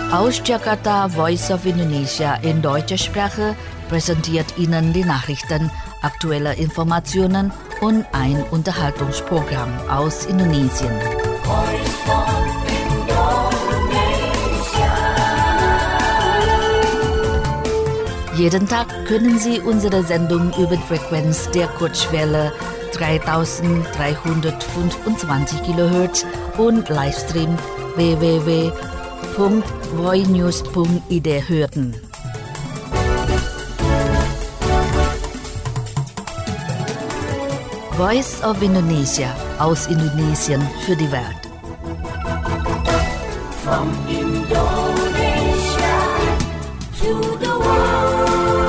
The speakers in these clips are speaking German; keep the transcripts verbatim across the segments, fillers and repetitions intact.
Aus Jakarta, Voice of Indonesia in deutscher Sprache präsentiert Ihnen die Nachrichten, aktuelle Informationen und ein Unterhaltungsprogramm aus Indonesien. Jeden Tag können Sie unsere Sendung über die Frequenz der Kurzwelle dreitausenddreihundertfünfundzwanzig Kilohertz und Livestream w w w punkt voinews punkt i d hören. Voice of Indonesia aus Indonesien für die Welt. From Indonesia to the world.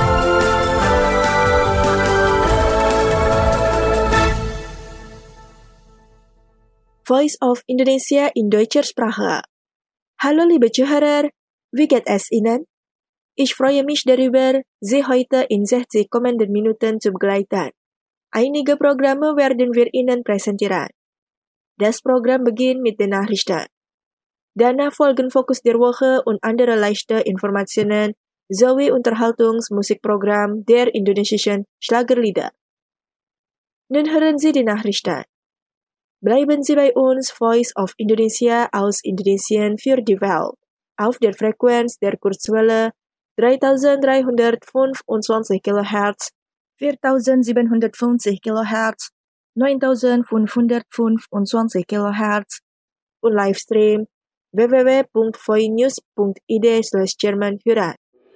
Voice of Indonesia in deutscher Sprache. Hallo liebe Zuhörer, wie geht es Ihnen? Ich freue mich darüber, Sie heute in sechzig kommenden Minuten zu begleiten. Einige Programme werden wir Ihnen präsentieren. Das Programm beginnt mit den Nachrichten. Danach folgen Fokus der Woche und andere leichte Informationen sowie Unterhaltungsmusikprogramm der indonesischen Schlagerlieder. Nun hören Sie die Nachrichten. Bleiben Sie bei uns, Voice of Indonesia aus Indonesien für die Welt, auf der Frequenz der Kurzwelle dreitausenddreihundertfünfundzwanzig Kilohertz, viertausendsiebenhundertfünfzig Kilohertz, neuntausendfünfhundertfünfundzwanzig Kilohertz und Livestream w w w punkt voinews punkt i d slash German hören.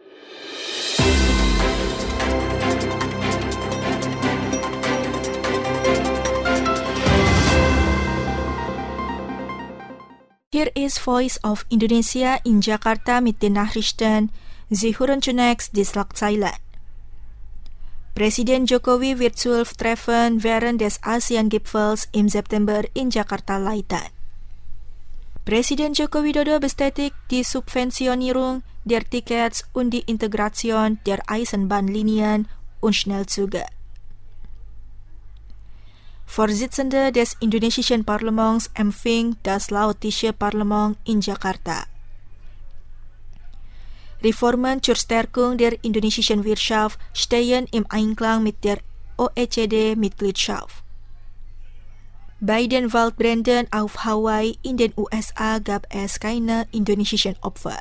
Hier ist Voice of Indonesia in Jakarta mit den Nachrichten. Sie hören zunächst die Schlagzeilen. Presiden Jokowi wird zwölf Treffen während des ASEAN-Gipfels im September in Jakarta leiten. Presiden Joko Widodo bestätigt die Subventionierung der Tickets und die Integration der Eisenbahnlinien und Schnellzüge. Vorsitzende des indonesischen Parlaments empfing das laotische Parlament in Jakarta. Reformen zur Stärkung der indonesischen Wirtschaft stehen im Einklang mit der O E C D-Mitgliedschaft. Bei den Waldbränden auf Hawaii in den U S A gab es keine indonesischen Opfer.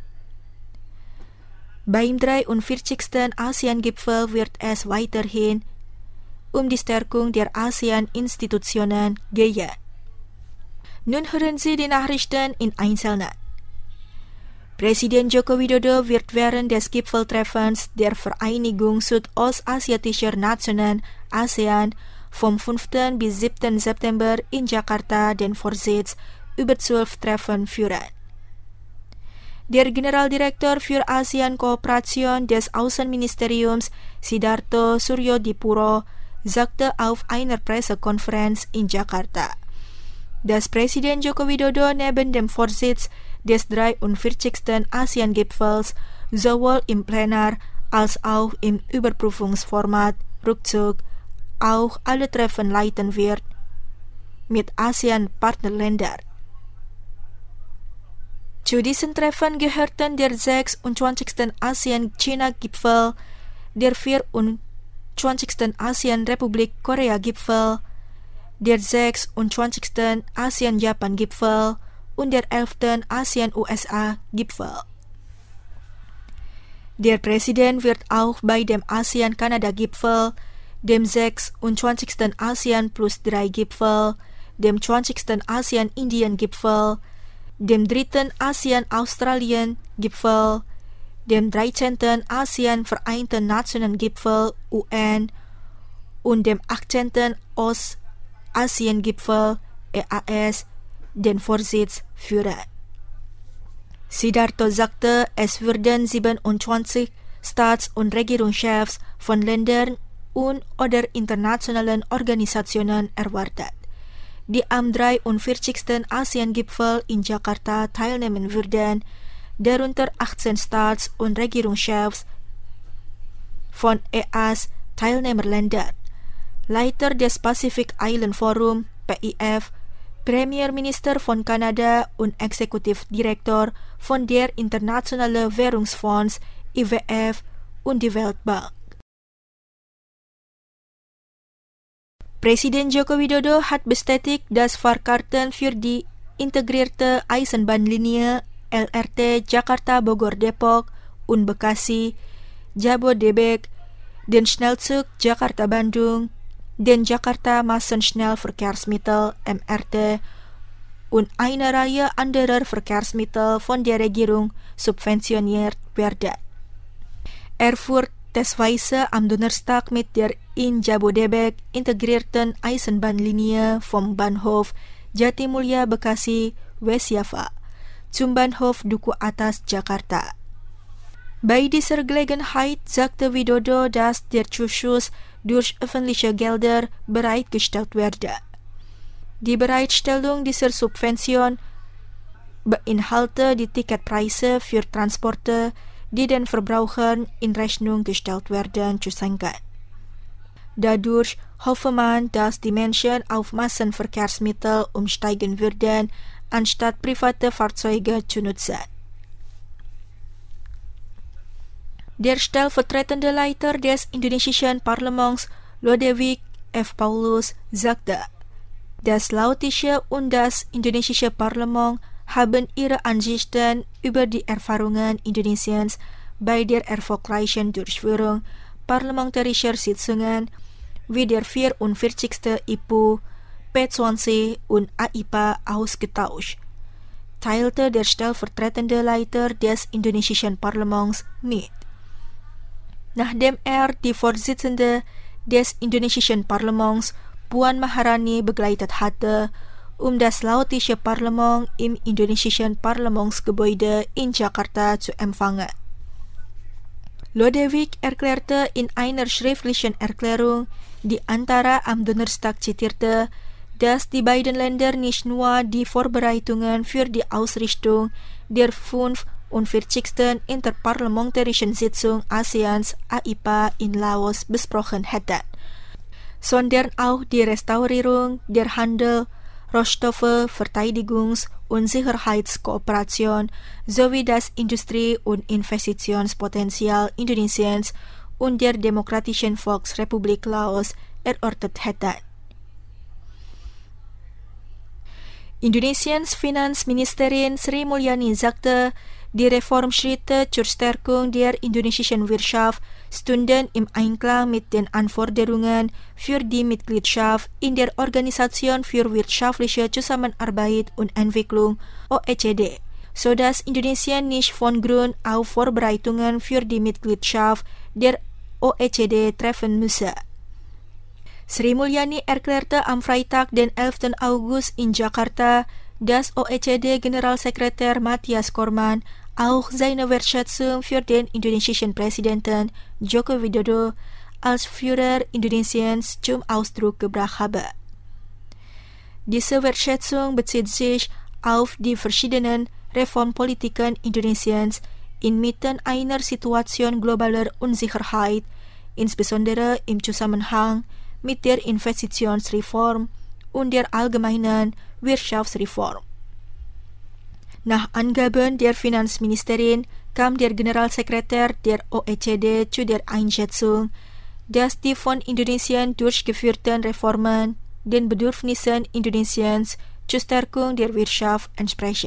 Beim dreiundvierzigsten ASEAN-Gipfel wird es weiterhin um die Stärkung der ASEAN-Institutionen gehen. Nun hören Sie die Nachrichten in Einzelnen. Presiden Joko Widodo wird während des Gipfeltreffens der Vereinigung Südostasiatischer Nationen ASEAN vom fünften bis siebten September in Jakarta den Vorsitz über zwölf Treffen führen. Der Generaldirektor für ASEAN-Kooperation des Außenministeriums Sidarto Suryodipuro sagte auf einer Pressekonferenz in Jakarta, dass Präsident Joko Widodo neben dem Vorsitz des dreiundvierzigsten ASEAN-Gipfels sowohl im Plenar als auch im Überprüfungsformat Rückzug auch alle Treffen leiten wird mit ASEAN-Partnerländern. Zu diesen Treffen gehörten der sechsundzwanzigsten ASEAN-China-Gipfel, der vierundzwanzigsten ASEAN-Republik-Korea-Gipfel, der sechsundzwanzigsten ASEAN-Japan-Gipfel und der elften ASEAN-U S A-Gipfel. Der Präsident wird auch bei dem ASEAN-Kanada-Gipfel, dem sechsundzwanzigsten ASEAN plus drei Gipfel, dem zwanzigsten ASEAN-Indien-Gipfel, dem dritten ASEAN-Australien-Gipfel, dem dreizehnten ASEAN-Vereinten Nationen-Gipfel U N und dem achtzehnten Ost-ASEAN-Gipfel E A S den Vorsitz führen. Sidarto sagte, es würden siebenundzwanzig Staats- und Regierungschefs von Ländern und oder internationalen Organisationen erwartet, die am dreiundvierzigsten ASEAN-Gipfel in Jakarta teilnehmen würden, darunter achtzehn Staats- und Regierungschefs von E A S-Teilnehmerländern, Leiter des Pacific Island Forum P I F, Premierminister von Kanada und Exekutivdirektor von der Internationale Währungsfonds I W F und die Weltbank. Presiden Joko Widodo hat bestätigt, dass Fahrkarten für die integrierte Eisenbahnlinie L R T Jakarta-Bogor-Depok und Bekasi, Jabodebek, den Schnellzug Jakarta-Bandung, den Jakarta-Massenschnellverkehrsmittel M R T und eine Reihe anderer Verkehrsmittel von der Regierung subventioniert werden. Er fuhr testweise am Donnerstag mit der in Jabodebek integrierten Eisenbahnlinie vom Bahnhof Jatimulya Bekasi West-Java zum Bahnhof Duku Atas Jakarta. Bei dieser Gelegenheit sagte Widodo, dass der Zuschuss durch öffentliche Gelder bereitgestellt werde. Die Bereitstellung dieser Subvention beinhaltet die Ticketpreise für Transporte, die den Verbrauchern in Rechnung gestellt werden, zu senken. Dadurch hoffe man, dass die Menschen auf Massenverkehrsmittel umsteigen würden, anstatt private Fahrzeuge zu nutzen. Der stellvertretende Leiter des indonesischen Parlaments, Lodewijk F. Paulus, sagte, das lautische und das indonesische Parlament haben ihre Ansichten über die Erfahrungen Indonesiens bei der erfolgreichen Durchführung parlamentarischer Sitzungen wie der vierundvierzigsten I P U, P zwanzig und A I P A ausgetauscht, teilte der stellvertretende Leiter des indonesischen Parlaments mit. Nachdem er die Vorsitzende des indonesischen Parlaments, Puan Maharani, begleitet hatte, um das lautische Parlament im indonesischen Parlamentsgebäude in Jakarta zu empfangen. Lodewijk erklärte in einer schriftlichen Erklärung, die Antara am Donnerstag zitierte, dass die beiden Länder nicht nur die Vorbereitungen für die Ausrichtung der fünfundvierzigsten Interparlamentarischen Sitzung ASEANs A I P A in Laos besprochen hätten, sondern auch die Restaurierung der Handel, Rohstoffe, Verteidigungs- und Sicherheitskooperation sowie das Industrie- und Investitionspotenzial Indonesiens und der Demokratischen Volksrepublik Laos erörtert hätten. Indonesiens Finanzministerin Sri Mulyani sagte, die Reformschritte zur Stärkung der indonesischen Wirtschaft stünden im Einklang mit den Anforderungen für die Mitgliedschaft in der Organisation für wirtschaftliche Zusammenarbeit und Entwicklung O E C D, sodass Indonesien nicht von Grund auf Vorbereitungen für die Mitgliedschaft der O E C D treffen müsse. Sri Mulyani erklärte am Freitag, den elften August in Jakarta, dass O E C D-Generalsekretär Matthias Korman auch seine Wertschätzung für den indonesischen Präsidenten Joko Widodo als Führer Indonesiens zum Ausdruck gebracht habe. Diese Wertschätzung bezieht sich auf die verschiedenen Reformpolitiken Indonesiens inmitten einer Situation globaler Unsicherheit, insbesondere im Zusammenhang mit der Investitionsreform und der allgemeinen Wirtschaftsreform. Nach Angaben der Finanzministerin kam der Generalsekretär der O E C D zu der Einschätzung, dass die von Indonesien durchgeführten Reformen den Bedürfnissen Indonesiens zur Stärkung der Wirtschaft entsprechen.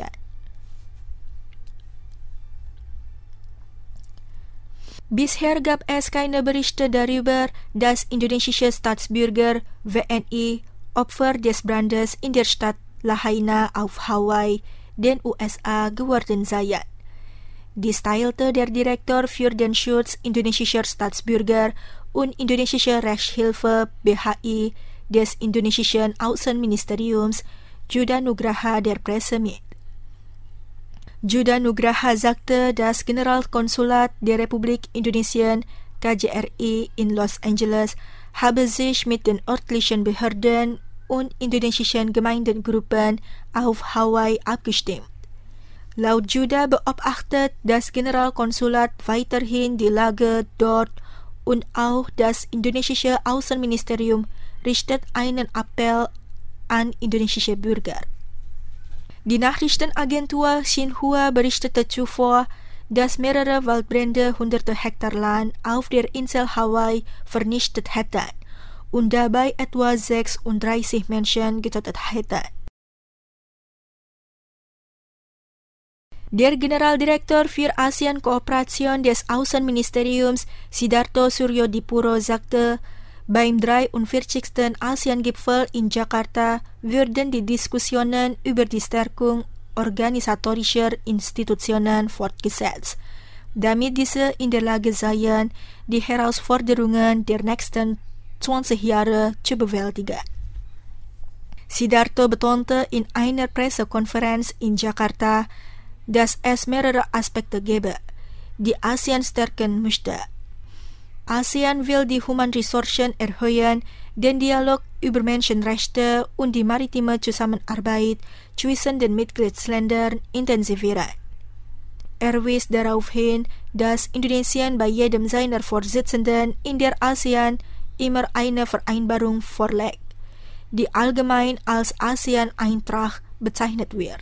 Bisher gab es keine Berichte darüber, dass indonesische Staatsbürger W N I Opfer des Brandes in der Stadt Lahaina auf Hawaii, den U S A, geworden seien. Dies teilte der Direktor für den Schutz indonesischer Staatsbürger und indonesischer Rechtshilfe B H I des indonesischen Außenministeriums Juda Nugraha der Presse mit. Juda Nugraha sagte, das Generalkonsulat der Republik Indonesien K J R I in Los Angeles habe sich mit den örtlichen Behörden und indonesischen Gemeindegruppen auf Hawaii abgestimmt. Laut Juda beobachtet das Generalkonsulat weiterhin die Lage dort und auch das indonesische Außenministerium richtet einen Appell an indonesische Bürger. Die Nachrichtenagentur Xinhua berichtete zuvor, dass mehrere Waldbrände hunderte Hektar Land auf der Insel Hawaii vernichtet hätten und dabei etwa sechsunddreißig Menschen getötet hätten. Der Generaldirektor für ASEAN-Kooperation des Außenministeriums Sidarto Suryodipuro sagte, beim dreiundvierzigsten ASEAN-Gipfel in Jakarta würden die Diskussionen über die Stärkung organisatorischer Institutionen fortgesetzt, damit diese in der Lage seien, die Herausforderungen der nächsten zwanzig Jahre zu bewältigen. Sidarto betonte in einer Pressekonferenz in Jakarta, dass es mehrere Aspekte gebe, die ASEAN stärken möchte. ASEAN will die Humanressourcen erhöhen, den Dialog über Menschenrechte und die maritime Zusammenarbeit zwischen den Mitgliedsländern intensivieren. Er wies darauf hin, dass Indonesien bei jedem seiner Vorsitzenden in der ASEAN immer eine Vereinbarung vorlegt, die allgemein als ASEAN-Eintrag bezeichnet wird.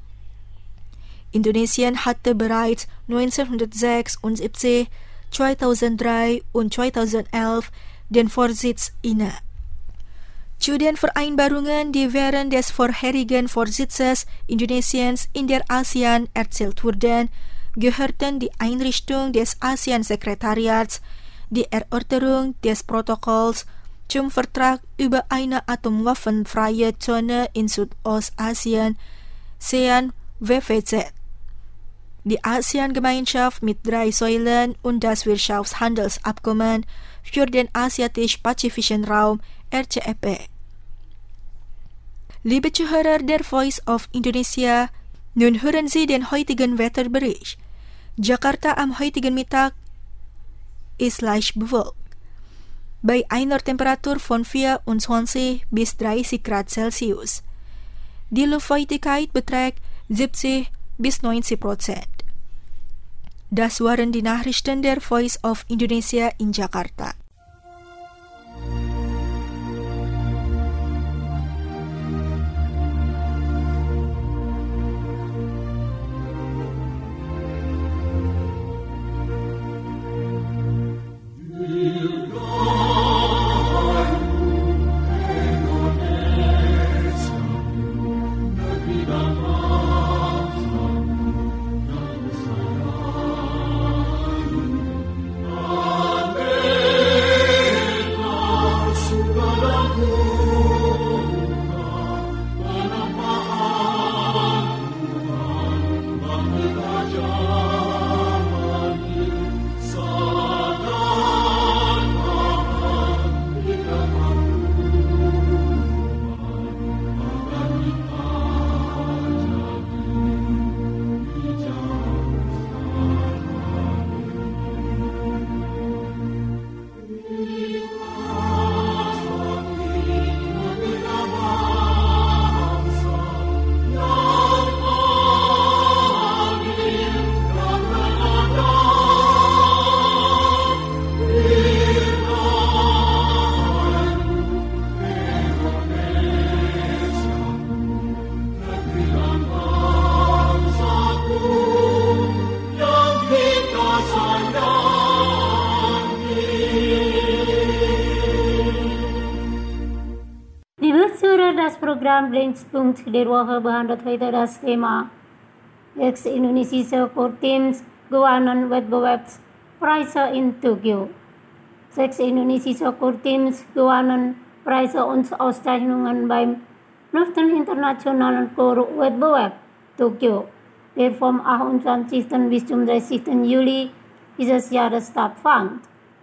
Indonesien hatte bereits neunzehnhundertsechsundsiebzig, zweitausenddrei und zweitausendelf den Vorsitz inne. Zu den Vereinbarungen, die während des vorherigen Vorsitzes Indonesiens in der ASEAN erzielt wurden, gehörten die Einrichtung des ASEAN-Sekretariats, die Erörterung des Protokolls zum Vertrag über eine atomwaffenfreie Zone in Südostasien, ASEAN-W W Z, die ASEAN-Gemeinschaft mit drei Säulen und das Wirtschaftshandelsabkommen für den asiatisch-pazifischen Raum R C E P. Liebe Zuhörer der Voice of Indonesia, nun hören Sie den heutigen Wetterbericht. Jakarta am heutigen Mittag ist leicht bewölkt, bei einer Temperatur von vierundzwanzig bis dreißig Grad Celsius. Die Luftfeuchtigkeit beträgt siebzig bis neunzig Prozent. Das waren die Nachrichten der Voice of Indonesia in Jakarta. Program Brennpunkt der Woche behandelt heute das Thema sechs indonesische Kurteams gewannen Wettbewerbspreise in Tokio. Sechs indonesische Kurteams gewannen Preise und Auszeichnungen beim fünften Internationalen Chorwettbewerb Tokio, der vom achtundzwanzigsten bis zum dreißigsten Juli dieses Jahres stattfand.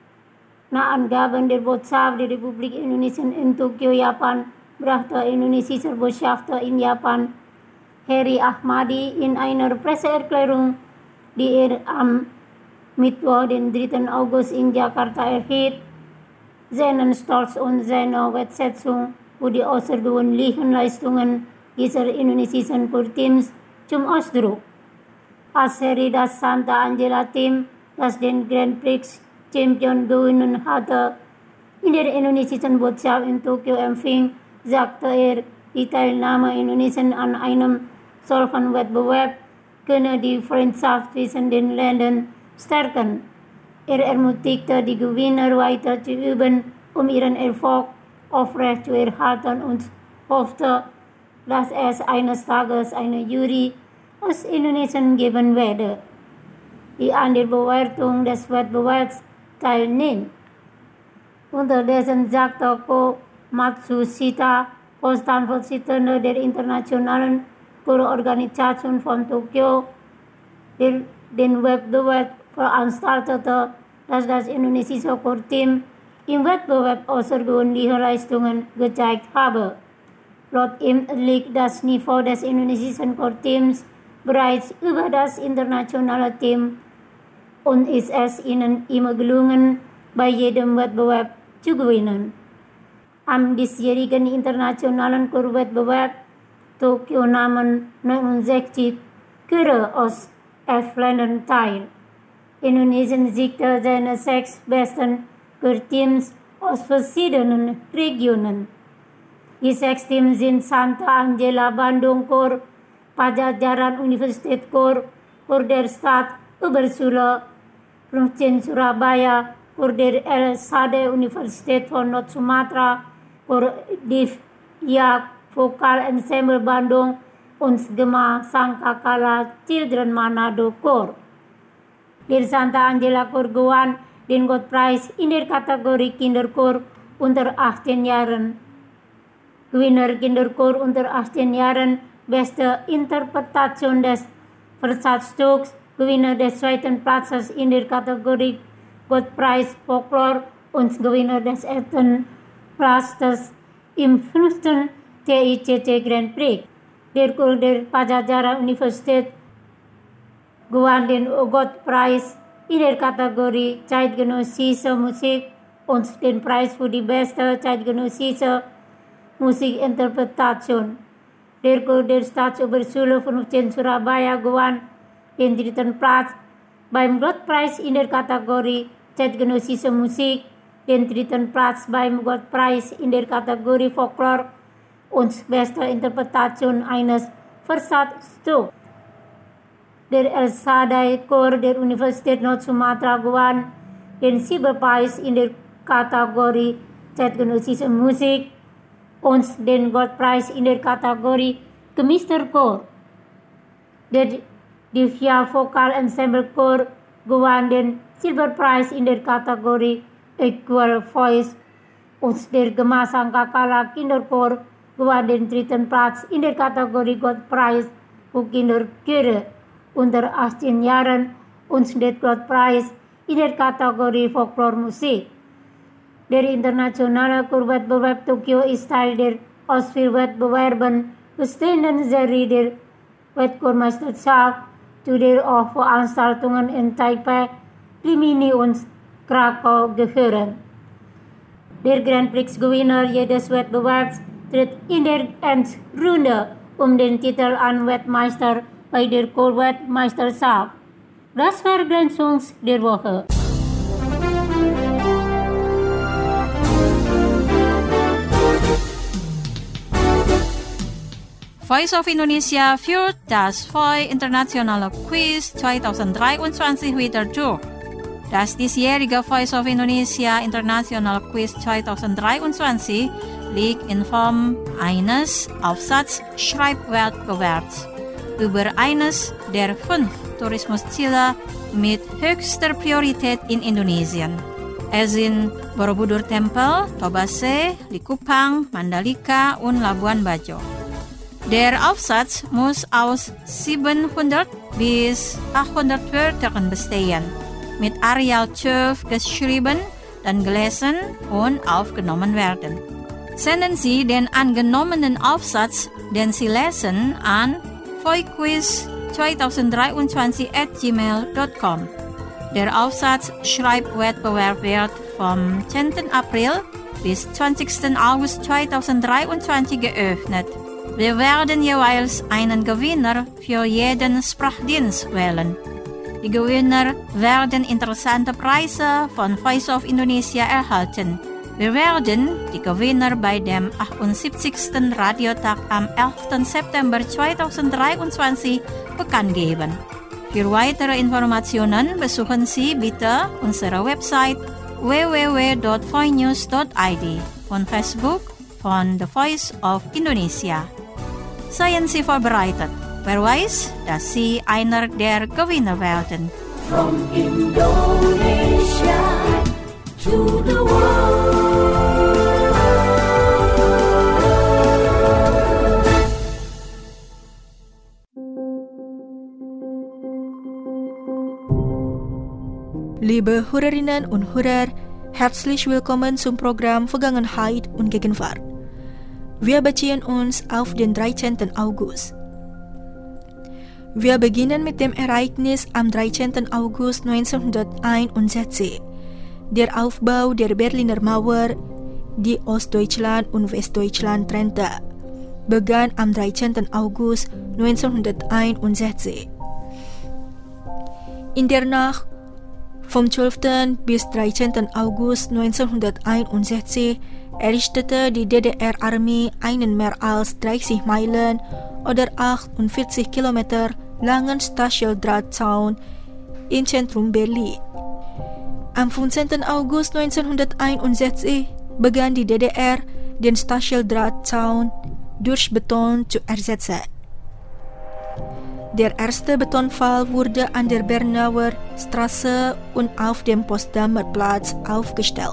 Nach Angaben der Botschaft der Republik Indonesien in Tokio, Japan, brachte indonesischer Botschafter in Japan, Heri Ahmadi, in einer Presseerklärung, die er am Mittwoch, den dritten August in Jakarta erhielt, seinen Stolz und seine Wertschätzung für die außergewöhnlichen Leistungen dieser indonesischen Kurteams zum Ausdruck. Als Heri das Santa Angela Team, das den Grand Prix Champion gewonnen hatte, in der indonesischen Botschaft in Tokio empfing, sagte er, die Teilnahme Indonesiens an einem solchen Wettbewerb könne die Freundschaft zwischen den Ländern stärken. Er ermutigte die Gewinner weiter zu üben, um ihren Erfolg aufrecht zu erhalten und hoffte, dass es eines Tages eine Jury aus Indonesien geben werde, die an der Bewertung des Wettbewerbs teilnimmt. Unterdessen sagte Ko Matsushita, Vorstandsvorsitzender der Internationalen Chororganisation von Tokio, der den Wettbewerb veranstaltete, dass das indonesische Chorteam im Wettbewerb außergewöhnliche Leistungen gezeigt habe. Laut ihm liegt das Niveau des indonesischen Chorteams bereits über das internationale Team und ist es ihnen immer gelungen, bei jedem Wettbewerb zu gewinnen. Am diesjährigen internationalen Chorwettbewerb Tokio nahmen neunundsechzig Chöre aus elf Ländern teil. Indonesien siegte seine sechs besten Chorteams aus verschiedenen Regionen. Die sechs Teams sind Santa Angela Bandung Chor, Padjadjaran Universität Chor, Chor der Stadt Ubersula, Provinsi Surabaya, Chor der El Sade Universität von Nord Sumatra, Chor Divya Vokal Ensemble Bandung und Gema Sangkakala Children Manado Chor. Der Santa Angela Chor gewann den Goldpreis in der Kategorie Kinderchor unter achtzehn Jahren. Gewinner Kinderchor unter achtzehn Jahren, beste Interpretation des Versatzstücks, Gewinner des zweiten Platzes in der Kategorie Goldpreis Folklore und Gewinner des ersten Platzes im fünften T I C C Grand Prix. Der Chor der Padjadjaran Universität gewann den Goldpreis in der Kategorie zeitgenössische Musik und den Preis für die beste zeitgenössische Musikinterpretation. Der Chor der Staatsoberschule Provinsi Surabaya gewann den dritten Platz beim Goldpreis in der Kategorie zeitgenössische Musik, den dritten Platz beim Goldpreis in der Kategorie Folklore und beste Interpretation eines Versatzstücks. Der El Sadai Chor der Universität Nord Sumatra gewann den Silberpreis in der Kategorie zeitgenössische Musik und den Goldpreis in der Kategorie Gemischter Chor. Der Divya Vokal Ensemble Chor gewann den Silberpreis in der Kategorie Equal Voice und der Gema Sangkakala Kinderchor gewann den dritten Platz in der Kategorie Goldpreis für Kinderchöre unter achtzehn Jahren und den Goldpreis in der Kategorie Folklore-Musik. Der internationale Chorwettbewerb Tokio ist Teil der aus vier Wettbewerben bestehenden Serie der Wettchormeisterschaft, zu der auch Veranstaltungen in Taipei, Rimini und Krakau gehören. Der Grand Prix-Gewinner jedes Wettbewerbs tritt in der Endrunde um den Titel an Weltmeister bei der Chorwettmeisterschaft. Das war Grand Songs der Woche. Voice of Indonesia führt das V O I Internationale Quiz zwanzig dreiundzwanzig wieder durch. Das diesjährige Voice of Indonesia International Quiz zwanzig dreiundzwanzig liegt in Form eines Aufsatz-Schreibwettbewerbs über eines der fünf Tourismusziele mit höchster Priorität in Indonesien. Es sind Borobudur Tempel, Tobase, Likupang, Mandalika und Labuan Bajo. Der Aufsatz muss aus siebenhundert bis achthundert Wörtern bestehen, mit Arial zwölf geschrieben, dann gelesen und aufgenommen werden. Senden Sie den angenommenen Aufsatz, den Sie lesen, an voiquiz zwanzig dreiundzwanzig at gmail dot com. Der Aufsatz-Schreibwettbewerb wird vom zehnten April bis zwanzigsten August zwanzig dreiundzwanzig geöffnet. Wir werden jeweils einen Gewinner für jeden Sprachdienst wählen. Die Gewinner werden interessante Preise von Voice of Indonesia erhalten. Wir werden die Gewinner bei dem achtundsiebzigsten Radiotag am elften September zweitausenddreiundzwanzig bekannt geben. Für weitere Informationen besuchen Sie bitte unsere Website w w w dot voinews dot i d und Facebook von The Voice of Indonesia. Seien Sie vorbereitet. Wer weiß, dass Sie einer der Gewinner werden. From Indonesia to the world. Liebe Hörerinnen und Hörer, herzlich willkommen zum Programm Vergangenheit und Gegenwart. Wir beziehen uns auf den dreizehnten August. Wir beginnen mit dem Ereignis am dreizehnten August neunzehnhunderteinundsechzig. Der Aufbau der Berliner Mauer, die Ostdeutschland und Westdeutschland trennte, begann am dreizehnten August neunzehnhunderteinundsechzig. In der Nacht vom zwölften bis dreizehnten August neunzehnhunderteinundsechzig errichtete die D D R-Armee einen mehr als dreißig Meilen oder achtundvierzig Kilometer langen Stacheldrahtzaun im Zentrum Berlin. Am fünfzehnten August neunzehnhunderteinundsechzig begann die D D R, den Stacheldrahtzaun durch Beton zu ersetzen. Der erste Betonpfahl wurde an der Bernauer Straße und auf dem Potsdamer Platz aufgestellt.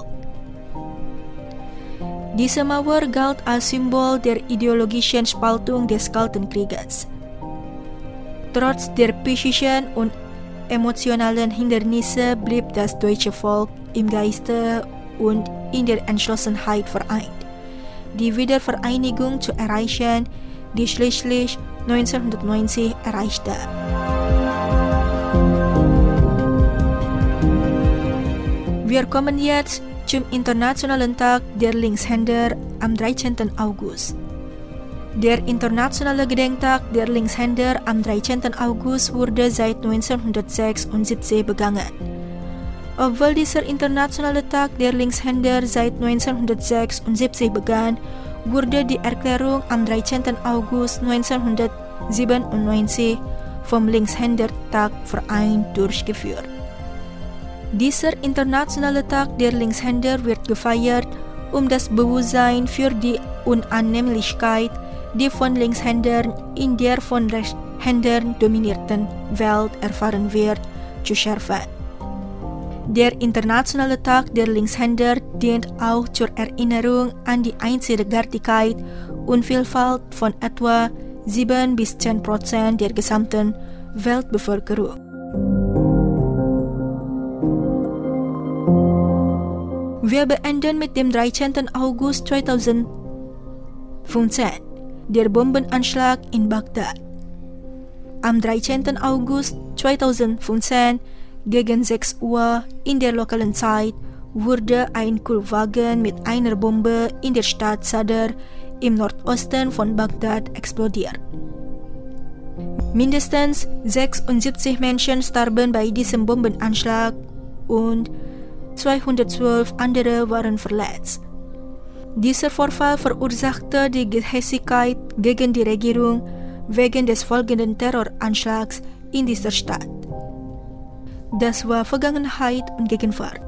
Diese Mauer galt als Symbol der ideologischen Spaltung des Kalten Krieges. Trotz der psychischen und emotionalen Hindernisse blieb das deutsche Volk im Geiste und in der Entschlossenheit vereint, die Wiedervereinigung zu erreichen, die schließlich neunzehnhundertneunzig erreichte. Wir kommen jetzt zum Internationalen Tag der Linkshänder am dreizehnten August. Der Internationale Gedenktag der Linkshänder am dreizehnten August wurde seit neunzehnhundertsechsundsiebzig begangen. Obwohl dieser Internationale Tag der Linkshänder seit neunzehnhundertsechsundsiebzig begann, wurde die Erklärung am dreizehnten August neunzehnhundertsiebenundneunzig vom Linkshändertagverein durchgeführt. Dieser Internationale Tag der Linkshänder wird gefeiert, um das Bewusstsein für die Unannehmlichkeit, die von Linkshändern in der von Rechtshändern dominierten Welt erfahren wird, zu schärfen. Der Internationale Tag der Linkshänder dient auch zur Erinnerung an die Einzigartigkeit und Vielfalt von etwa sieben bis zehn Prozent der gesamten Weltbevölkerung. Wir beenden mit dem dreizehnten August zweitausendfünfzehn, der Bombenanschlag in Bagdad. Am dreizehnten August zweitausendfünfzehn gegen sechs Uhr in der lokalen Zeit wurde ein Kühlwagen mit einer Bombe in der Stadt Sadr im Nordosten von Bagdad explodiert. Mindestens sechsundsiebzig Menschen starben bei diesem Bombenanschlag und zweihundertzwölf andere waren verletzt. Dieser Vorfall verursachte die Gehässigkeit gegen die Regierung wegen des folgenden Terroranschlags in dieser Stadt. Das war Vergangenheit und Gegenwart.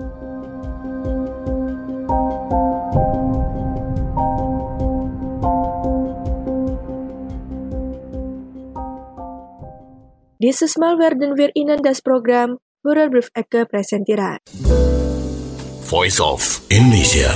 Dieses Mal werden wir Ihnen das Programm Hörerbriefecke präsentieren. Voice of Indonesia.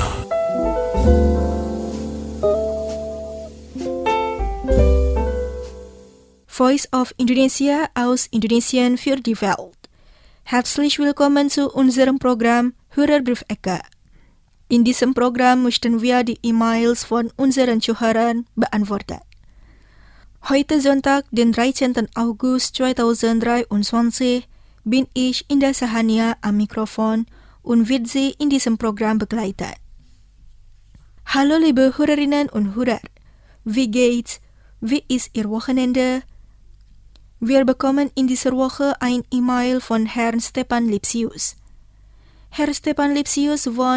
Voice of Indonesia aus Indonesien für die Welt. Herzlich willkommen zu unserem Programm Hörerbriefecke. In diesem Programm möchten wir die E-Mails von unseren Zuhörern beantworten. Heute Sonntag, den dreizehnten August zweitausenddreiundzwanzig, bin ich in der Sahania am Mikrofon und wird Sie in diesem Programm begleiten. Hallo liebe Hörerinnen und Hörer, wie geht's? Wie ist Ihr Wochenende? Wir bekommen in dieser Woche ein E-Mail von Herrn Stepan Lipsius. Herr Stepan Lipsius wohnt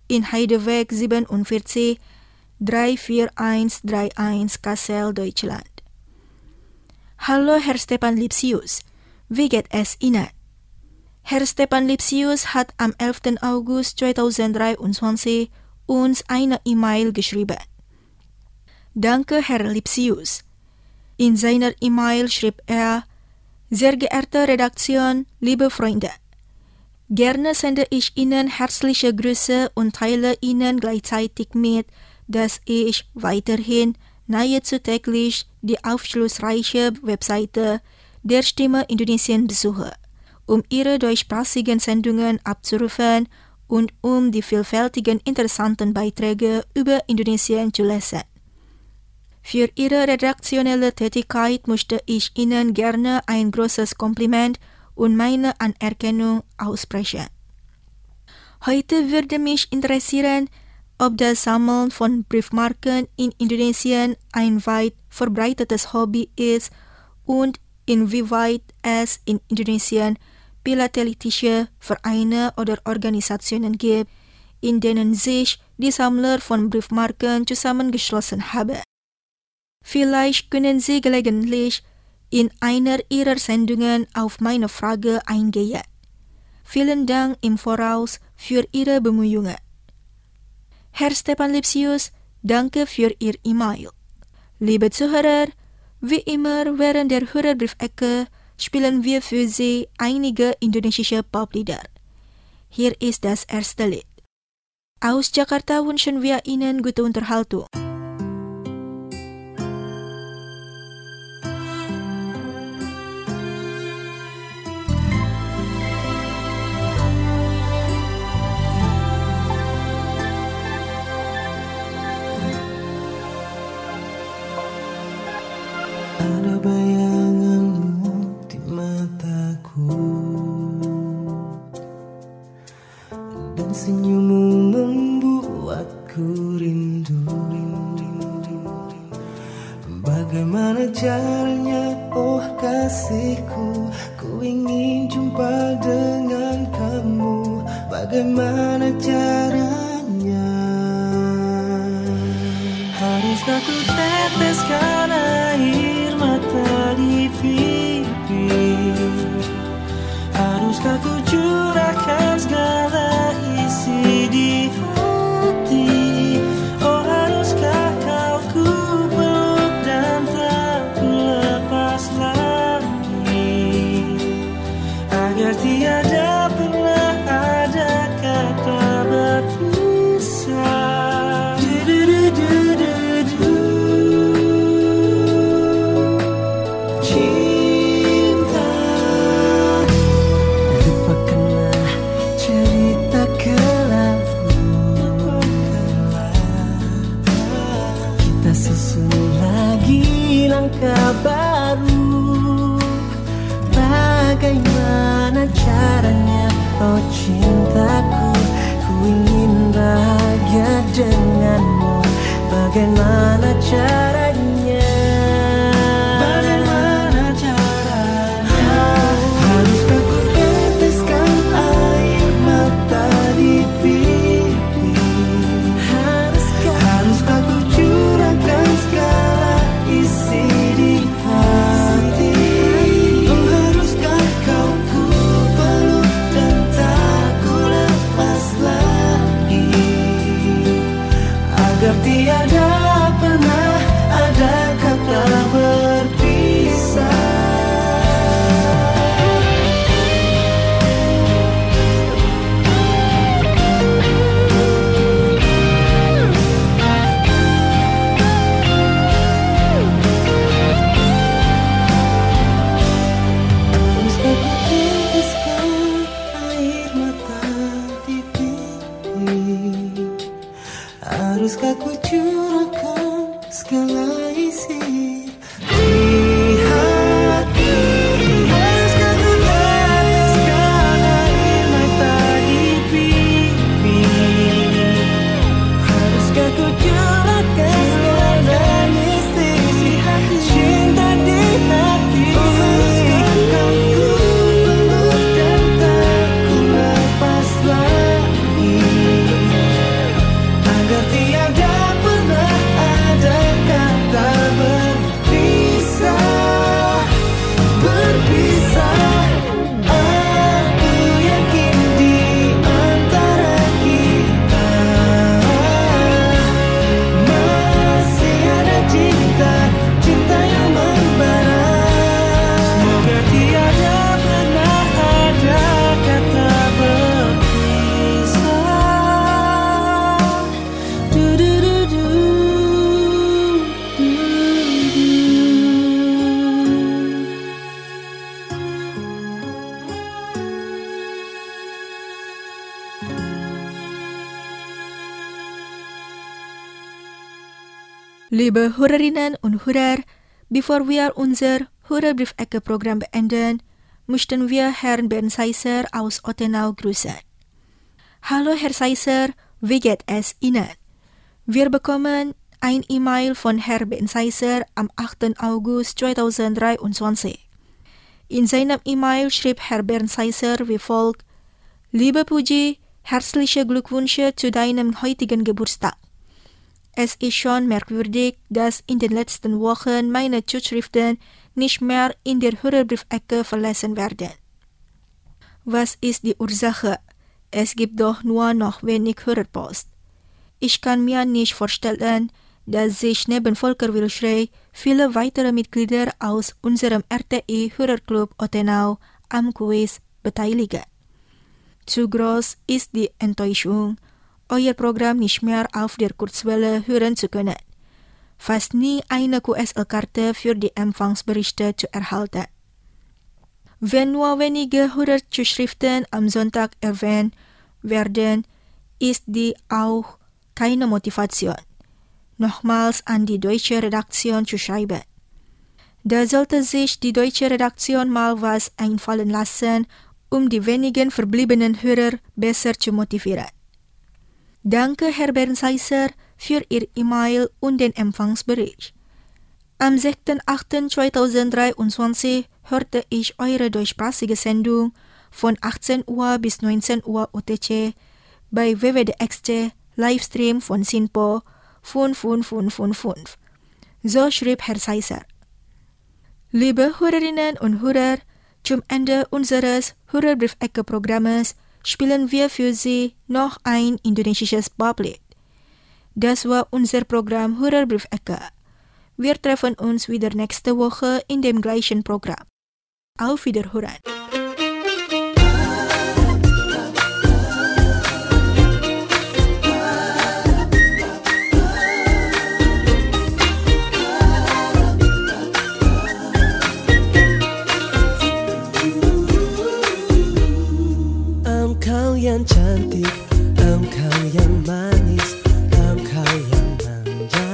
in Heideweg siebenundvierzig drei vier eins drei eins Kassel, Deutschland. Hallo Herr Stefan Lipsius, wie geht es Ihnen? Herr Stefan Lipsius hat am elften August zweitausenddreiundzwanzig uns eine E-Mail geschrieben. Danke, Herr Lipsius. In seiner E-Mail schrieb er: Sehr geehrte Redaktion, liebe Freunde, gerne sende ich Ihnen herzliche Grüße und teile Ihnen gleichzeitig mit, dass ich weiterhin nahezu täglich die aufschlussreiche Webseite der Stimme Indonesien besuche, um Ihre deutschsprachigen Sendungen abzurufen und um die vielfältigen interessanten Beiträge über Indonesien zu lesen. Für Ihre redaktionelle Tätigkeit möchte ich Ihnen gerne ein großes Kompliment und meine Anerkennung aussprechen. Heute würde mich interessieren, ob das Sammeln von Briefmarken in Indonesien ein weit verbreitetes Hobby ist und inwieweit es in Indonesien philatelistische Vereine oder Organisationen gibt, in denen sich die Sammler von Briefmarken zusammengeschlossen haben. Vielleicht können Sie gelegentlich in einer Ihrer Sendungen auf meine Frage eingehen. Vielen Dank im Voraus für Ihre Bemühungen. Herr Stefan Lipsius, danke für Ihr E-Mail. Liebe Zuhörer, wie immer während der Hörerbriefecke spielen wir für Sie einige indonesische Poplieder. Hier ist das erste Lied. Aus Jakarta wünschen wir Ihnen gute Unterhaltung. Ada bayanganmu di mataku dan senyummu membuatku rindu. Bagaimana caranya, oh kasihku, ku ingin jumpa dengan kamu. Bagaimana caranya? Haruskah ku teteskan air mata di pipi? Haruskah ku curahkan segala isi di hati? Oh haruskah kau ku peluk dan tak ku lepas lagi, agar tiada pernah ada kata berpisah. Langkah baru, bagaimana caranya, oh cintaku, ku ingin bahagia denganmu. Bagaimana caranya? Bagaimana caranya? Haruskah ku teteskan air mata di pipi? Haruskah, haruskah ku curahkan segala isi di hati? Oh haruskah kau ku peluk dan tak ku lepas lagi, agar tiada pernah Liebe Hörerinnen und Hörer, bevor wir unser Hörerbriefecke-Programm beenden, möchten wir Herrn Bernd Seisser aus Ottenau grüßen. Hallo Herr Seisser, wie geht es Ihnen? Wir bekommen ein E-Mail von Herrn Bernd Seisser am achten August zweitausenddreiundzwanzig. In seinem E-Mail schrieb Herr Bernd Seisser wie folgt: Liebe Puji, herzliche Glückwünsche zu deinem heutigen Geburtstag. Es ist schon merkwürdig, dass in den letzten Wochen meine Zuschriften nicht mehr in der Hörerbriefecke verlesen werden. Was ist die Ursache? Es gibt doch nur noch wenig Hörerpost. Ich kann mir nicht vorstellen, dass sich neben Volker Wilschrey viele weitere Mitglieder aus unserem R T I-Hörerclub Ottenau am Quiz beteiligen. Zu groß ist die Enttäuschung, euer Programm nicht mehr auf der Kurzwelle hören zu können. Fast nie eine Q S L-Karte für die Empfangsberichte zu erhalten. Wenn nur wenige Hörerzuschriften am Sonntag erwähnt werden, ist die auch keine Motivation, nochmals an die deutsche Redaktion zu schreiben. Da sollte sich die deutsche Redaktion mal was einfallen lassen, um die wenigen verbliebenen Hörer besser zu motivieren. Danke, Herr Bernd Seisser, für Ihr E-Mail und den Empfangsbericht. Am sechsten achten zweitausenddreiundzwanzig hörte ich eure deutschsprachige Sendung von achtzehn Uhr bis neunzehn Uhr U T C bei W W D X T Livestream von Sinpo fünf fünf fünf fünf fünf. So schrieb Herr Seisser. Liebe Hörerinnen und Hörer, zum Ende unseres Hörerbriefecke-Programmes spielen wir für Sie noch ein indonesisches Poplied. Das war unser Programm Hörerbriefecke. Wir treffen uns wieder nächste Woche in dem gleichen Programm. Auf Wiederhören. Engkau yang cantik, engkau yang manis, engkau yang manja.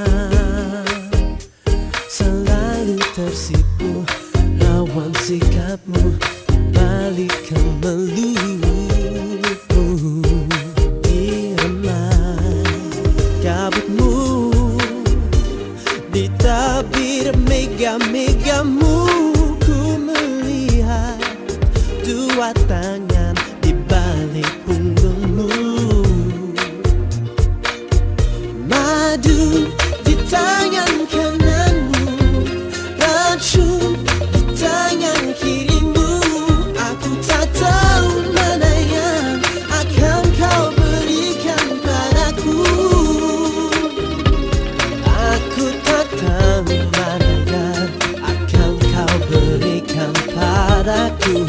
Selalu tersipu rawan sikapmu, balikkan melukmu. Di remai kabutmu, di tabir mega-megamu, ku melihat dua tangan balik punggungmu. Madu di tangan kananmu, racun di tangan kirimu. Aku tak tahu mana yang akan kau berikan padaku. Aku tak tahu mana yang akan kau berikan padaku.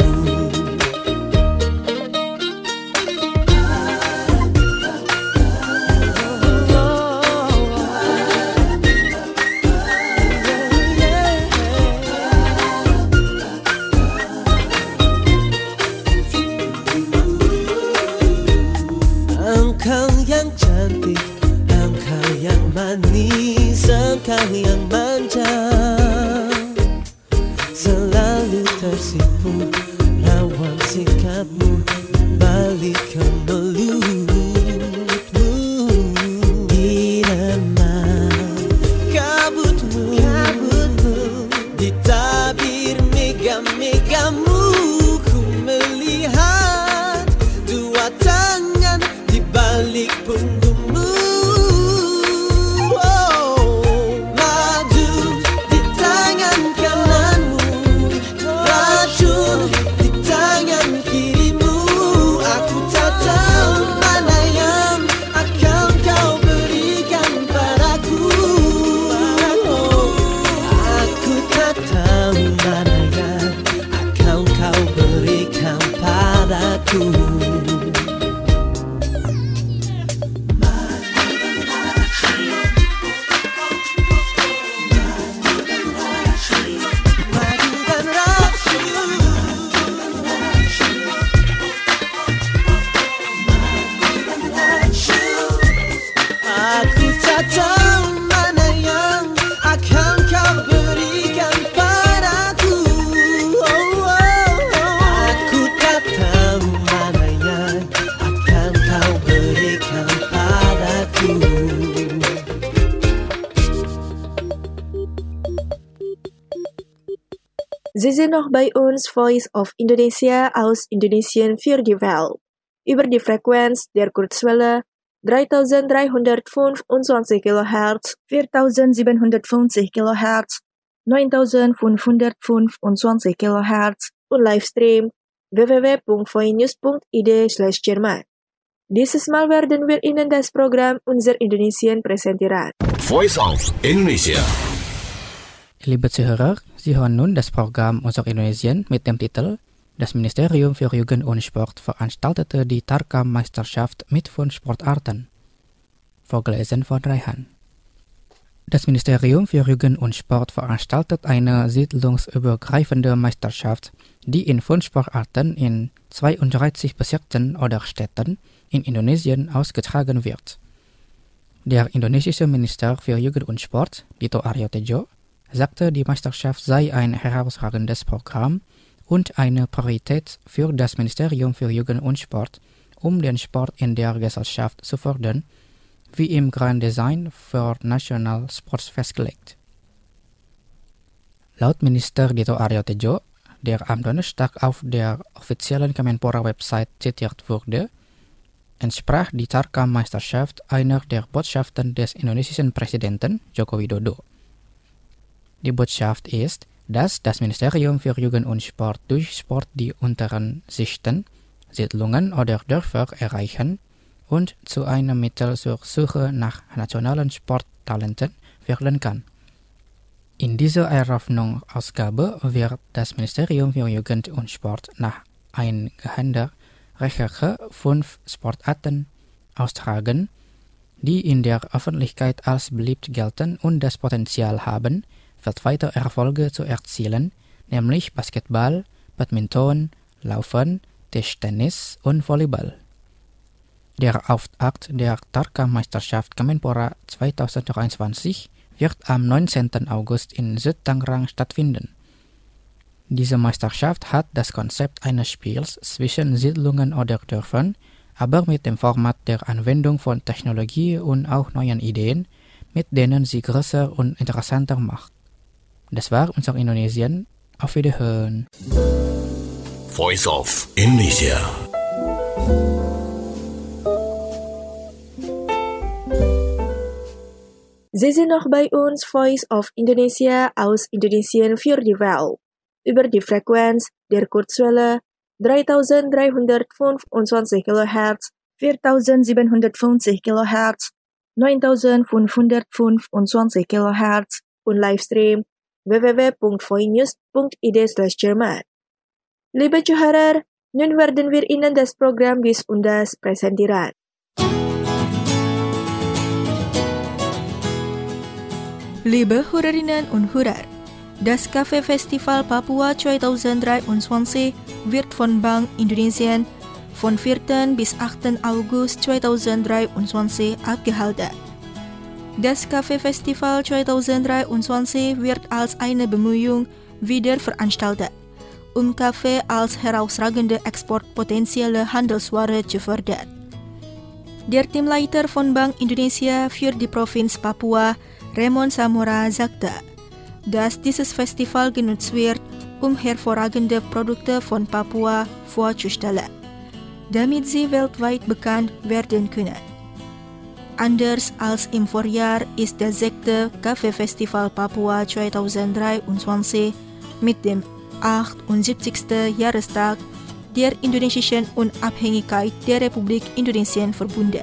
Engkau yang cantik, engkau yang manis, engkau yang manja. Selalu tersipu rawan sikapmu, balikkan melukmu. Di remai kabutmu, kabutmu, di tabir mega-megamu, ku melihat dua tangan balik punggungmu. Oh, madu di tangan kananmu, racun di tangan kirimu. Aku tak tahu mana yang akan kau berikan padaku. Aku tak tahu mana yang akan kau berikan padaku. Aku tak tahu mana yang Sie sind noch bei uns, Voice of Indonesia aus Indonesien für die Welt. Über die Frequenz der Kurzwelle dreitausenddreihundertfünfundzwanzig Kilohertz, viertausendsiebenhundertfünfzig Kilohertz, neuntausendfünfhundertfünfundzwanzig Kilohertz und Livestream w w w punkt voinews punkt i d slash Jerman. Dieses Mal werden wir Ihnen das Programm Unser Indonesien präsentieren. Voice of Indonesia. Liebe Zuhörer, Sie hören nun das Programm Unser Indonesien mit dem Titel Das Ministerium für Jugend und Sport veranstaltete die Tarkam-Meisterschaft mit fünf Sportarten. Vorgelesen von Reihan. Das Ministerium für Jugend und Sport veranstaltet eine siedlungsübergreifende Meisterschaft, die in fünf Sportarten in zweiunddreißig Bezirken oder Städten in Indonesien ausgetragen wird. Der indonesische Minister für Jugend und Sport, Dito Aryo Tejo, sagte, die Meisterschaft sei ein herausragendes Programm und eine Priorität für das Ministerium für Jugend und Sport, um den Sport in der Gesellschaft zu fördern, wie im Grand Design für National Sports festgelegt. Laut Minister Dito Aryo Tejo, der am Donnerstag auf der offiziellen Kemenpora-Website zitiert wurde, entsprach die Tarkam-Meisterschaft einer der Botschaften des indonesischen Präsidenten Joko Widodo. Die Botschaft ist, dass das Ministerium für Jugend und Sport durch Sport die unteren Schichten, Siedlungen oder Dörfer erreichen und zu einem Mittel zur Suche nach nationalen Sporttalenten werden kann. In dieser Eröffnungsausgabe wird das Ministerium für Jugend und Sport nach eingehender Recherche fünf Sportarten austragen, die in der Öffentlichkeit als beliebt gelten und das Potenzial haben, weltweite Erfolge zu erzielen, nämlich Basketball, Badminton, Laufen, Tischtennis und Volleyball. Der Auftakt der Tarkam-Meisterschaft Kemenpora zweitausenddreiundzwanzig wird am neunzehnten August in Südtangerang stattfinden. Diese Meisterschaft hat das Konzept eines Spiels zwischen Siedlungen oder Dörfern, aber mit dem Format der Anwendung von Technologie und auch neuen Ideen, mit denen sie größer und interessanter macht. Das war unser Indonesien. Auf Wiederhören. Voice of Indonesia. Sie sind noch bei uns, Voice of Indonesia aus Indonesien für die Welt. Über die Frequenz der Kurzwelle dreitausenddreihundertfünfundzwanzig Kilohertz, viertausendsiebenhundertfünfzig Kilohertz, neuntausendfünfhundertfünfundzwanzig Kilohertz und Livestream w w w punkt voinews punkt i d slash Jerman. Liebe Zuhörer, nun werden wir Ihnen das Programm bis Undas präsentieren. Liebe Hörerinnen und Hörer, das Kaffee-Festival Papua zweitausenddreiundzwanzig wird von Bank Indonesien von vierten bis achten August zweitausenddreiundzwanzig abgehalten. Das Kaffee-Festival zweitausenddreiundzwanzig wird als eine Bemühung wieder veranstaltet, um Kaffee als herausragende exportpotenzielle Handelsware zu fördern. Der Teamleiter von Bank Indonesia für die Provinz Papua, Raymond Samora, sagte, dass dieses Festival genutzt wird, um hervorragende Produkte von Papua vorzustellen, damit sie weltweit bekannt werden können. Anders als im Vorjahr ist der sechste Kaffee-Festival Papua zweitausenddreiundzwanzig mit dem achtundsiebzigsten Jahrestag der indonesischen Unabhängigkeit der Republik Indonesien verbunden.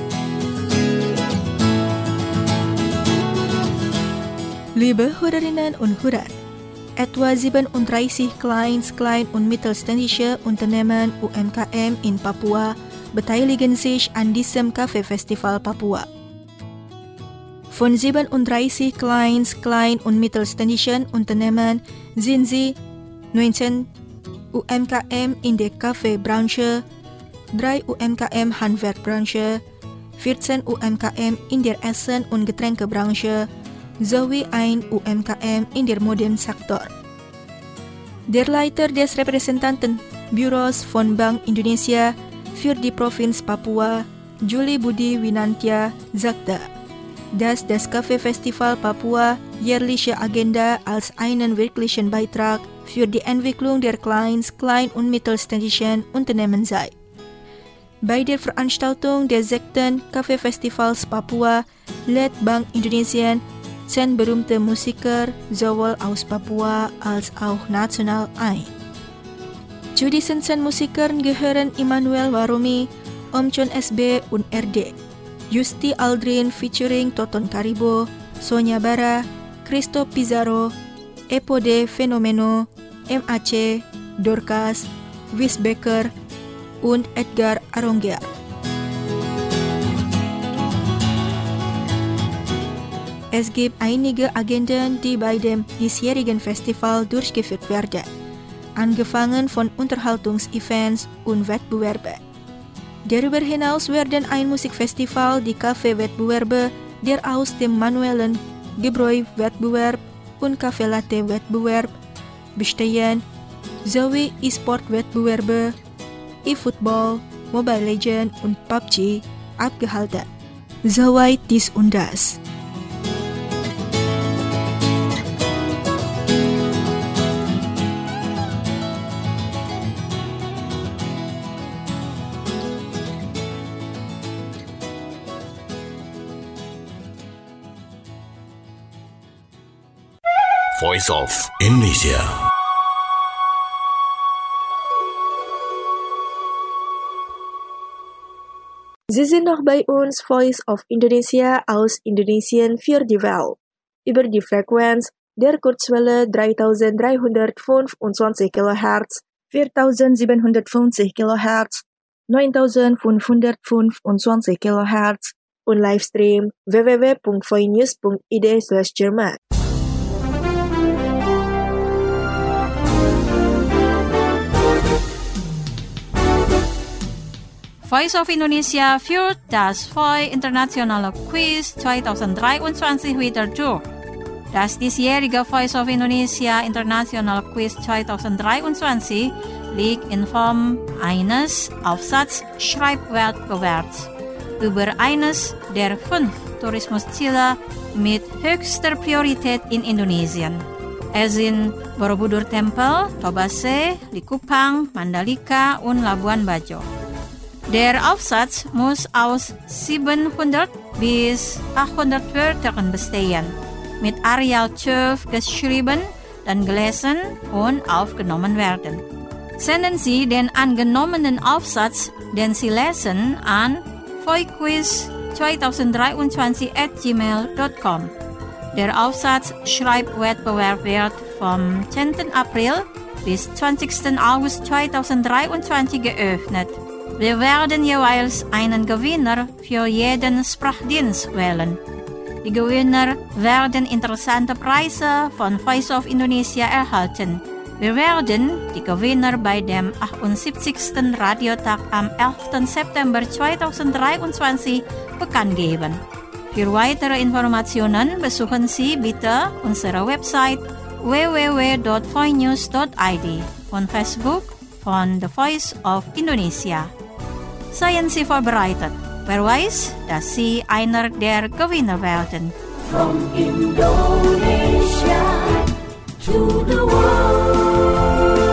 Liebe Hörerinnen und Hörer, etwa siebenunddreißig Klein-, Klein- und Mittelständische Unternehmen U M K M in Papua beteiligen sich an diesem Kaffee-Festival Papua. Von siebenunddreißig Klein-, Klein- und Mittelständischen Unternehmen sind sie neunzehn U M K M in der Kaffeebranche, drei U M K M Handwerkbranche, vierzehn U M K M in der Essen- und Getränkebranche sowie ein U M K M in der Modensektor. Der Leiter des Repräsentantenbüros von Bank Indonesia für die Provinz Papua, Julie Budi Winantia, sagte, dass das Kaffee-Festival Papua jährliche Agenda als einen wirklichen Beitrag für die Entwicklung der Kleins-, Klein- und Mittelständischen Unternehmen sei. Bei der Veranstaltung des sechsten Kaffee-Festivals Papua lädt Bank Indonesia zehn berühmte Musiker sowohl aus Papua als auch national ein. Zu diesen zehn Musikern gehören Immanuel Warumi, Om Chon S B und R D, Justi Aldrin featuring Toton Karibo, Sonia Bara, Cristo Pizarro, Epo de Fenomeno, M A C, Dorcas, Wies Becker und Edgar Arongear. Es gibt einige Agenden, die bei dem diesjährigen Festival durchgeführt werden, angefangen von Unterhaltungsevents und Wettbewerben. Darüber hinaus werden ein Musikfestival, die Kaffee-Wettbewerbe, der aus dem manuellen Gebräu-Wettbewerb und Kaffee-Latte-Wettbewerb bestehen, sowie E-Sport-Wettbewerbe, E-Football, Mobile Legends und P U B G abgehalten. Soweit dies und das. Voice of Indonesia. Sie sind noch bei uns, Voice of Indonesia aus Indonesien für die Welt. Über die Frequenz der Kurzwelle dreitausenddreihundertfünfundzwanzig Kilohertz, viertausendsiebenhundertfünfzig Kilohertz, neuntausendfünfhundertfünfundzwanzig Kilohertz und Livestream w w w punkt voinews punkt i d slash Jerman. Voice of Indonesia führt das V O I Internationale Quiz zweitausenddreiundzwanzig wieder durch. Das diesjährige Voice of Indonesia International Quiz zweitausenddreiundzwanzig liegt in Form eines Aufsatz-Schreibwettbewerbs über eines der fünf Tourismusziele mit höchster Priorität in Indonesien. Es sind Borobudur Tempel, Tobase, Likupang, Mandalika und Labuan Bajo. Der Aufsatz muss aus siebenhundert bis achthundert Wörtern bestehen, mit Arial zwölf geschrieben, dann gelesen und aufgenommen werden. Senden Sie den angenommenen Aufsatz, den Sie lesen, an voiquiz zweitausenddreiundzwanzig at gmail punkt com. Der Aufsatz-Schreibwettbewerb wird vom zehnten April bis zwanzigsten August zweitausenddreiundzwanzig geöffnet. Wir werden jeweils einen Gewinner für jeden Sprachdienst wählen. Die Gewinner werden interessante Preise von Voice of Indonesia erhalten. Wir werden die Gewinner bei dem achtundsiebzigsten Radiotag am elften September zweitausenddreiundzwanzig bekannt geben. Für weitere Informationen besuchen Sie bitte unsere Website w w w punkt voinews punkt i d und Facebook von The Voice of Indonesia. Seien Sie vorbereitet. Wer weiß, dass Sie einer der Gewinner werden. From Indonesia to the world.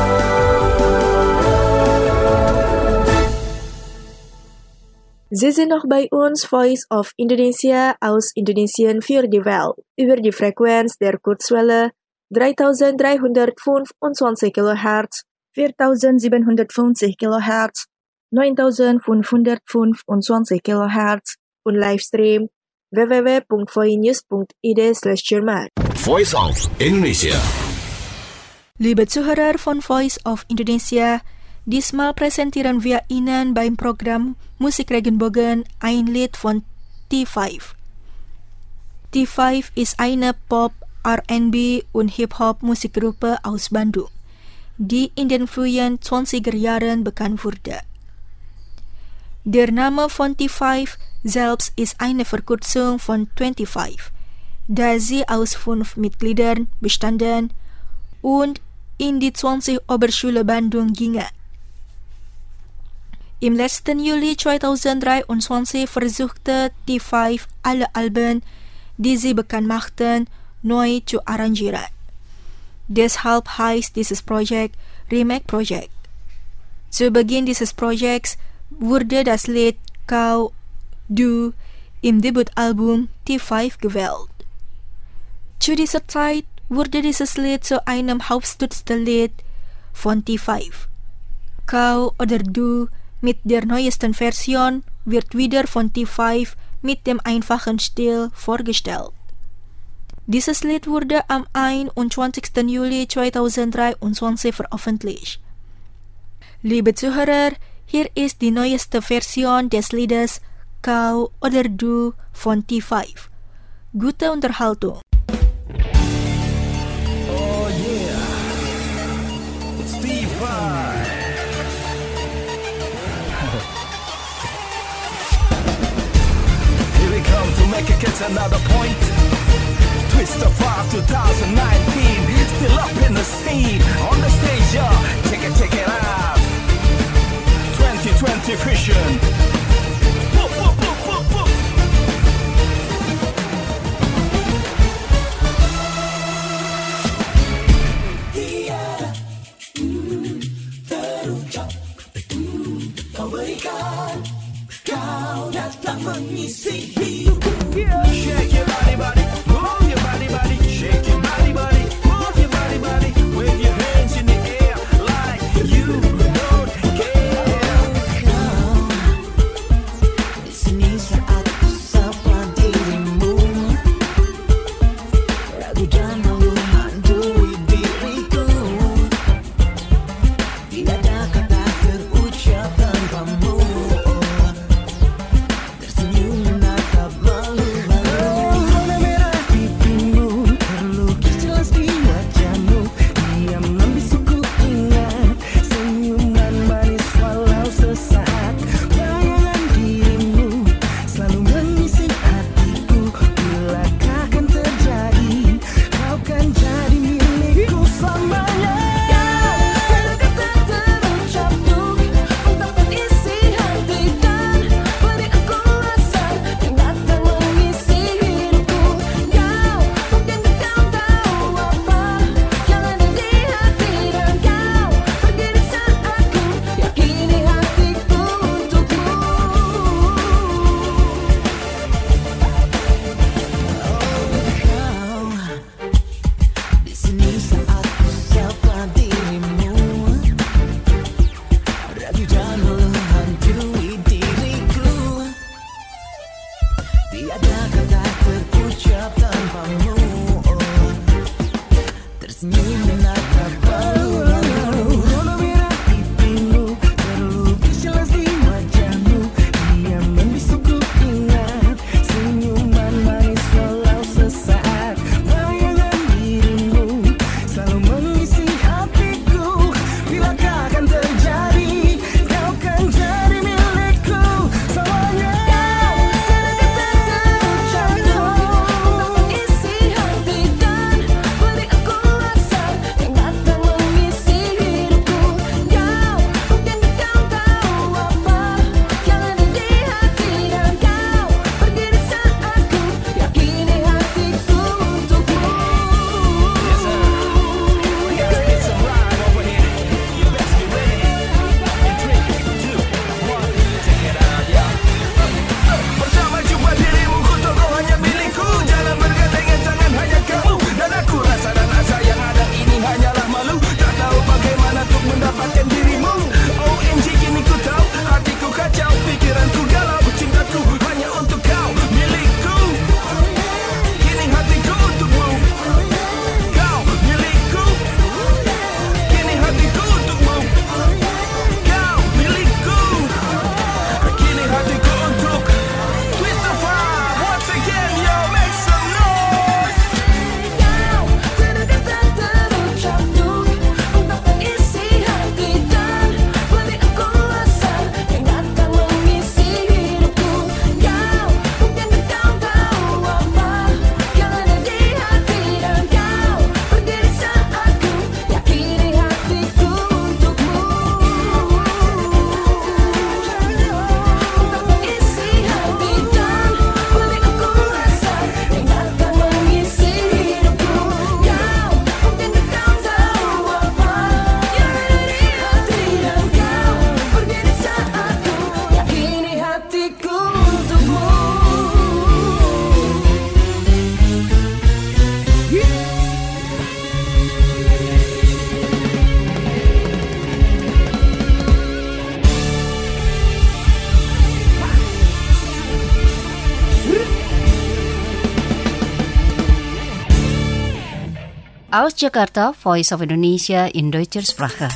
Sie sind noch bei uns, Voice of Indonesia aus Indonesien für die Welt, über die Frequenz der Kurzwelle dreitausenddreihundertfünfundzwanzig Kilohertz, viertausendsiebenhundertfünfzig Kilohertz, neuntausendfünfhundertfünfundzwanzig Kilohertz und Livestream w w w punkt voinews punkt i d slash Jerman. Voice of Indonesia. Liebe Zuhörer von Voice of Indonesia, diesmal präsentieren wir Ihnen beim Programm Musik Regenbogen ein Lied von T fünf. T fünf ist eine Pop-, R and B und Hip-Hop-Musikgruppe aus Bandung, die in den frühen zwanziger Jahren bekannt wurde. Der Name von T fünf selbst ist eine Verkürzung von fünfundzwanzig, da sie aus fünf Mitgliedern bestanden und in die zwanzig Oberschule Bandung gingen. Im letzten Juli zweitausenddreiundzwanzig versuchte T fünf alle Alben, die sie bekannt machten, neu zu arrangieren. Deshalb heißt dieses Projekt Remake Project. Zu Beginn dieses Projekts wurde das Lied Kau Du im Debütalbum T fünf gewählt. Zu dieser Zeit wurde dieses Lied zu einem Hauptstützlied von T fünf. Kau oder Du mit der neuesten Version wird wieder von T fünf mit dem einfachen Stil vorgestellt. Dieses Lied wurde am einundzwanzigsten Juli zweitausenddreiundzwanzig veröffentlicht. Liebe Zuhörer, hier ist die neueste Version des Liedes Kau oder Du von T fünf. Gute Unterhaltung. Oh yeah, it's T five. Here we come to make it catch another point. Twist of Fire twenty nineteen, still up in the scene, on the stage, yeah. Check it, check it out. twenty twenty vision. Whoop, whoop, whoop, whoop, whoop. Tiada mm, terucap mm, kau berikan, kau datang mengisi hidupku. Shake your body, body. Move your body, body, shake your body, body, move your body, body, wave your hands in the air like you don't care. Kau di sini saat ku sapa dirimu, ragu dan malu hantui diriku. Tidak ada kata terucap tanpamu, tersenyum menatap malu. Isi hati dan beri aku rasa yang datang mengisi Aus Jakarta, Voice of Indonesia in Deutscher Sprache.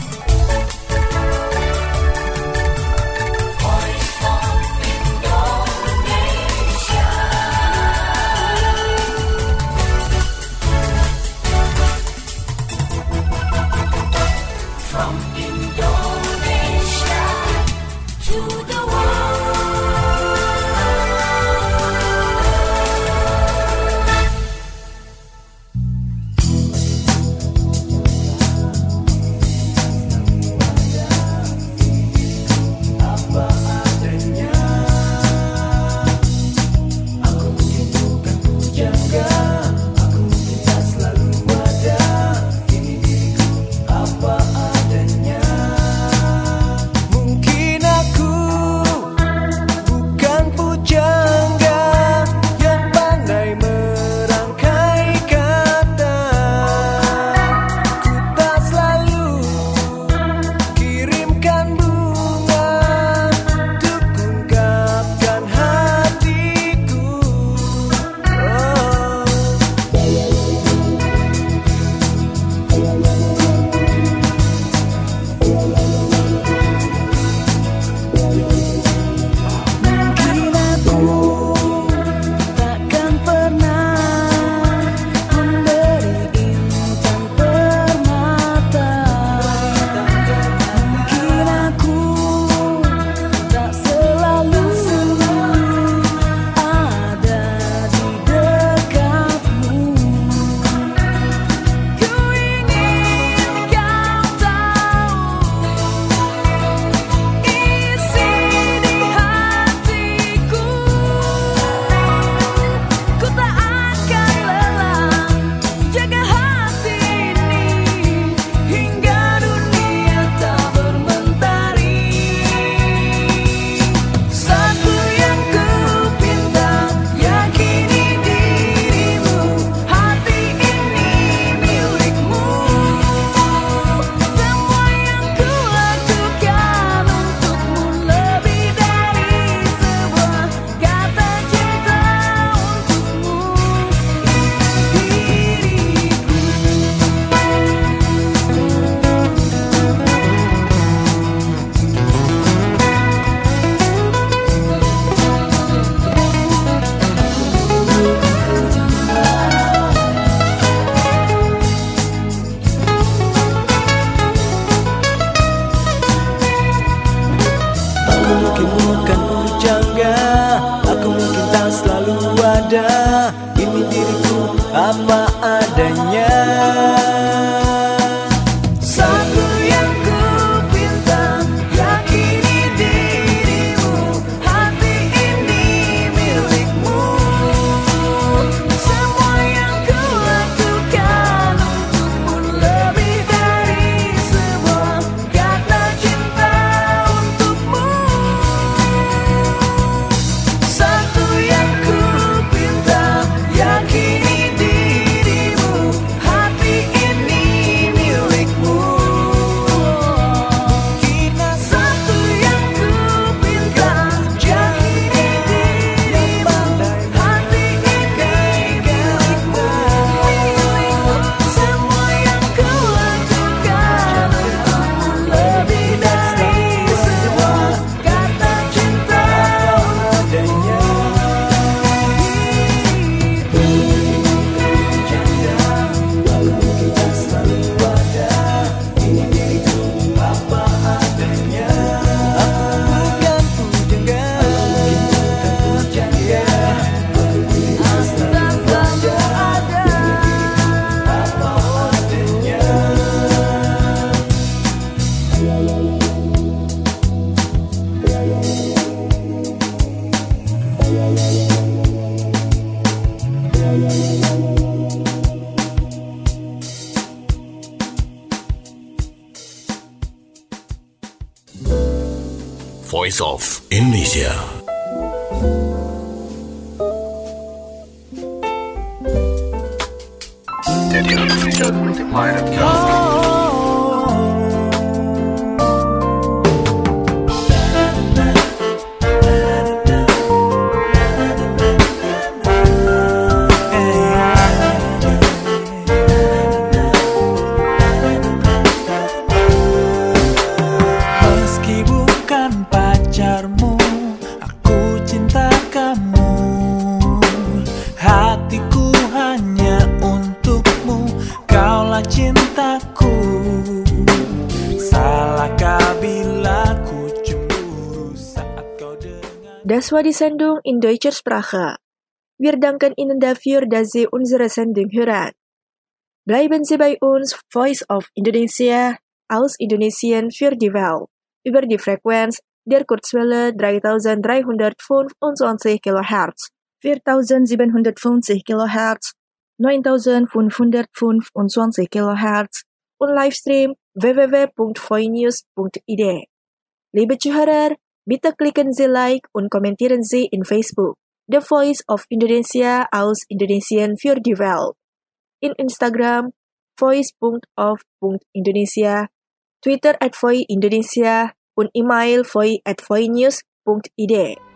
Ini diriku apa adanya. Satu yang ku pinta, yakini dirimu, hati ini milikmu. Semua yang ku lakukan untukmu lebih dari sebuah kata cinta untukmu. Satu yang ku pinta, yakini dirimu, hati ini milikmu. Kita satu yang ku pinta, yakini dirimu, hati ini milikmu. Semua yang ku lakukan untukmu lebih dari sebuah kata cinta adanya. Voice of Indonesia. cintaku? Salahkah bila ku cemburu saat kau dengar? Das war die Sendung in deutscher Sprache. Wir danken Ihnen dafür, dass Sie unsere Sendung hören. Bleiben Sie bei uns, Voice of Indonesia, aus Indonesien für die Welt, über die Frequenz der Kurzwelle dreitausenddreihundertfünfundzwanzig Kilohertz, viertausendsiebenhundertfünfzig Kilohertz, neuntausendfünfhundertfünfundzwanzig Kilohertz und Livestream w w w punkt voinews punkt i d. Liebe Zuhörer, bitte klicken Sie Like und kommentieren Sie in Facebook, The Voice of Indonesia aus Indonesien für die Welt. In Instagram, voice punkt of punkt indonesia, Twitter at voi indonesia, und E-Mail voi at voinews punkt i d.